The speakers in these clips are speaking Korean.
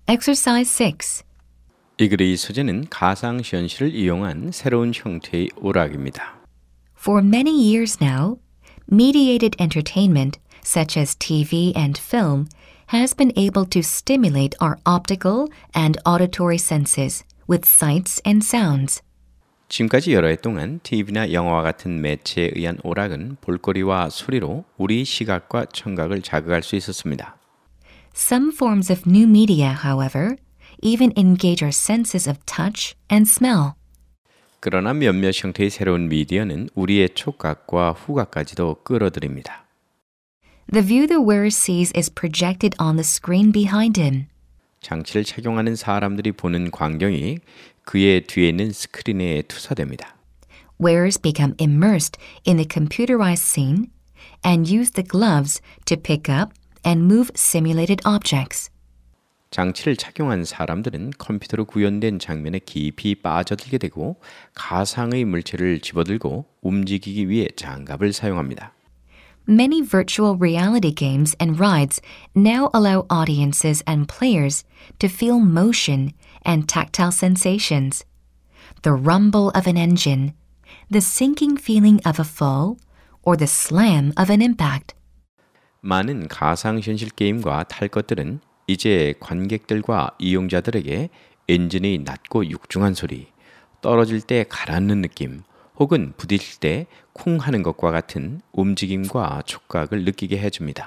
Exercise 6. 이 글의 소재는 가상현실을 이용한 새로운 형태의 오락입니다. For many years now, mediated entertainment, such as TV and film, has been able to stimulate our optical and auditory senses with sights and sounds. 지금까지 여러 해 동안 TV나 영화와 같은 매체에 의한 오락은 볼거리와 소리로 우리 시각과 청각을 자극할 수 있었습니다. Some forms of new media, however, even engage our senses of touch and smell. 그러나 몇몇 형태의 새로운 미디어는 우리의 촉각과 후각까지도 끌어들입니다. The view the wearer sees is projected on the screen behind him. 장치를 착용하는 사람들이 보는 광경이 그의 뒤에 있는 스크린에 투사됩니다. Wearers become immersed in the computerized scene and use the gloves to pick up and move simulated objects. 장치를 착용한 사람들은 컴퓨터로 구현된 장면에 깊이 빠져들게 되고 가상의 물체를 집어들고 움직이기 위해 장갑을 사용합니다. Many virtual reality games and rides now allow audiences and players to feel motion and tactile sensations. The rumble of an engine, the sinking feeling of a fall, or the slam of an impact. 많은 가상현실 게임과 탈 것들은 이제 관객들과 이용자들에게 엔진의 낮고 육중한 소리, 떨어질 때 가라앉는 느낌, 혹은 부딪힐 때 쿵 하는 것과 같은 움직임과 촉각을 느끼게 해줍니다.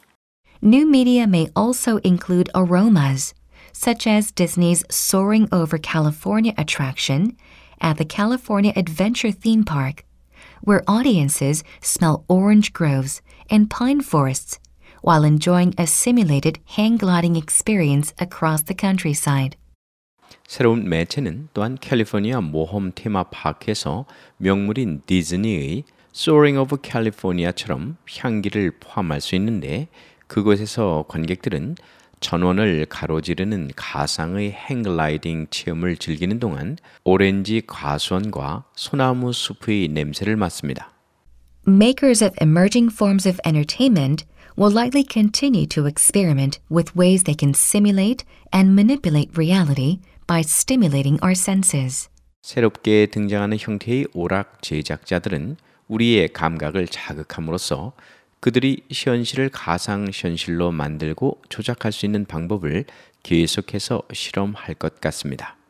New media may also include aromas, such as Disney's Soaring Over California attraction at the California Adventure Theme Park, where audiences smell orange groves and pine forests while enjoying a simulated hang gliding experience across the countryside. 새로운 매체는 또한 캘리포니아 모험 테마파크에서 명물인 디즈니의 Soaring over California처럼 향기를 포함할 수 있는데 그곳에서 관객들은 전원을 가로지르는 가상의 행글라이딩 체험을 즐기는 동안 오렌지 과수원과 소나무 숲의 냄새를 맡습니다. Makers of emerging forms of entertainment will likely continue to experiment with ways they can simulate and manipulate reality by stimulating our senses. 새롭게 등장하는 형태의 오락 제작자들은 우리의 감각을 자극함으로써 그들이 현실을 가상현실로 만들고 조작할 수 있는 방법을 계속해서 실험할 것 같습니다.